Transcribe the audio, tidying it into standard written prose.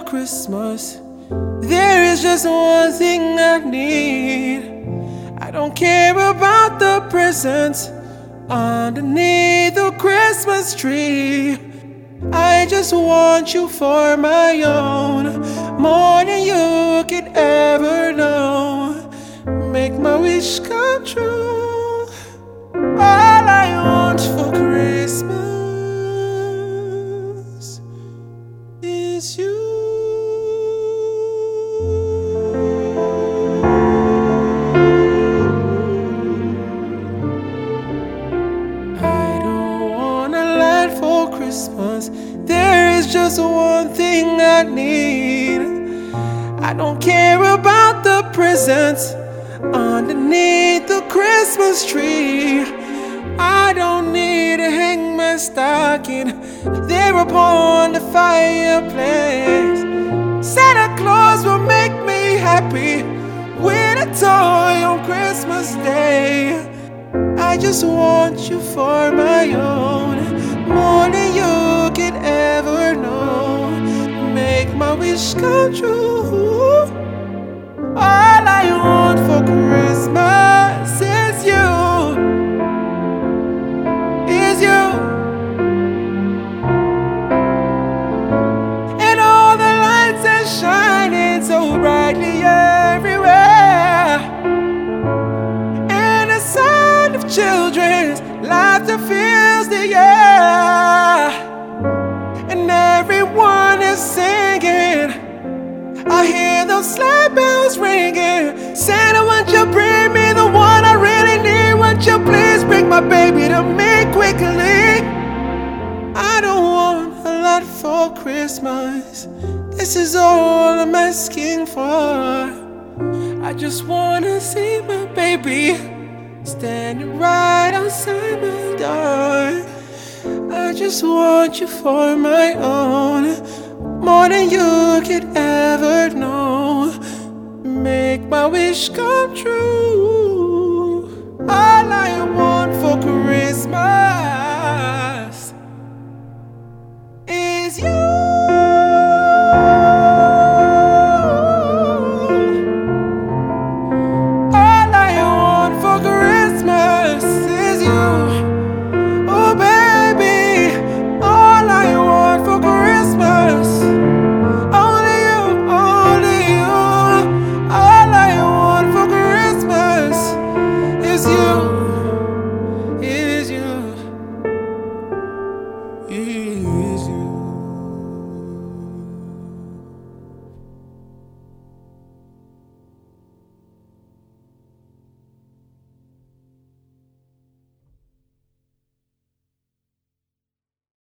Christmas, there is just one thing I need. I don't care about the presents underneath the Christmas tree. I just want you for my own, more than you could ever know. Make my wish come true. All I want for Christmas is you. I don't want a lot for Christmas. There is just one thing I need. I don't care about the presents underneath the Christmas tree. I don't need to hang my stocking there upon the fireplace. Santa Claus will make me happy with a toy on Christmas Day. I just want you for my own, more than you could ever know. Make my wish come true. All I want for Christmas is you, is you. And all the lights are shining so brightly everywhere, and the sound of children's laughter fills the air, and everyone is singing. I hear those sleigh bells ringing. Santa, won't you bring me the one I really need? Won't you please bring my baby to me quickly? I don't want a lot for Christmas. This is all I'm asking for. I just wanna see my baby standing right outside my door. I just want you for my own, more than you could ever know. Make my wish come true.